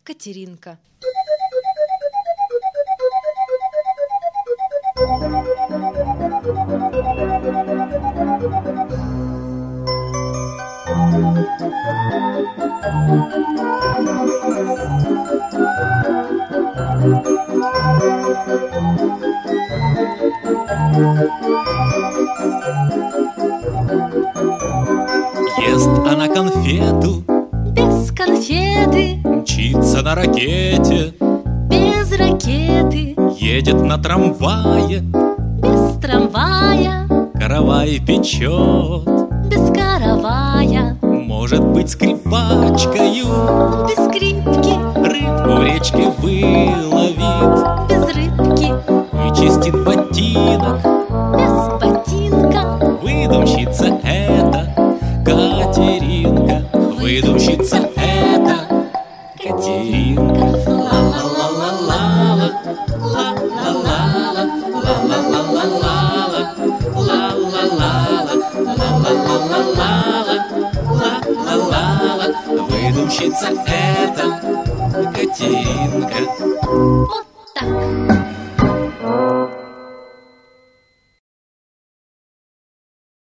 Катеринка. Ест она конфету Без конфеты, мчится на ракете, без ракеты, едет на трамвае, без трамвая, каравай печет. без каравая, Может быть, скрипачкою без скрипки, рыбку в речке выловит, без рыбки, и чистит ботинок. без ботинка. Выдумщица это Катеринка, выдумщица это Катеринка. Ла-ла-ла-ла-ла-ла, ла-ла-ла-ла, ла-ла-ла-ла-ла, ла-ла-ла-ла, ла-ла-ла-ла-ла, ла-ла-ла-ла. Выдумщица это Катеринка. Вот так.